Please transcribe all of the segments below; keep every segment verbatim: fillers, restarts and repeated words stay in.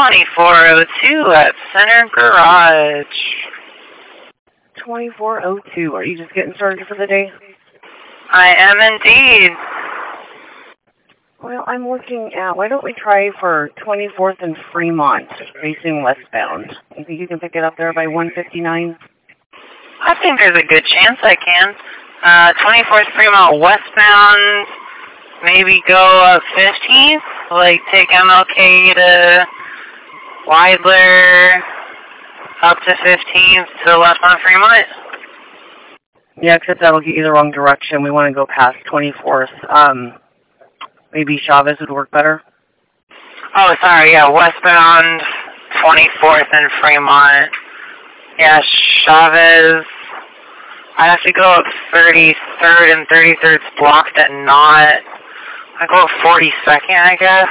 twenty-four oh two at Center Garage. twenty-four oh two. Are you just getting started for the day? I am indeed. Well, I'm looking at, why don't we try for twenty-fourth and Fremont, facing westbound. You think you can pick it up there by one fifty-nine? I think there's a good chance I can. Uh, twenty-fourth Fremont westbound, maybe go up fifteenth, like take M L K to Weidler, up to fifteenth to the left on Fremont. Yeah, except that'll get you the wrong direction. We want to go past twenty-fourth. Um, maybe Chavez would work better. Oh, sorry, yeah, westbound, twenty-fourth and Fremont. Yeah, Chavez. I have to go up thirty-third, and thirty-third's blocked at not. I go up forty-second, I guess.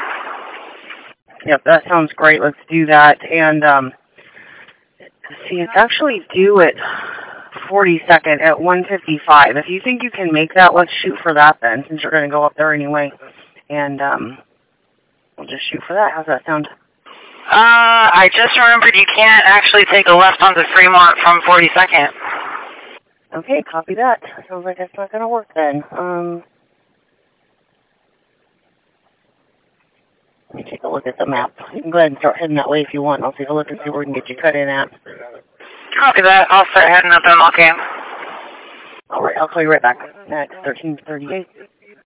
Yep, that sounds great. Let's do that. And, um, see, it's actually due at forty-second at one fifty-five. If you think you can make that, let's shoot for that then, since you're going to go up there anyway. And, um, we'll just shoot for that. How's that sound? Uh, I just remembered you can't actually take a left onto Fremont from forty-second. Okay, copy that. Sounds like that's not going to work then. Um, let me take a look at the map. You can go ahead and start heading that way if you want. I'll take a look and see where we can get you cut in at. Copy that. I'll start heading up M L K. All right, I'll call you right back. Next, thirteen thirty-eight.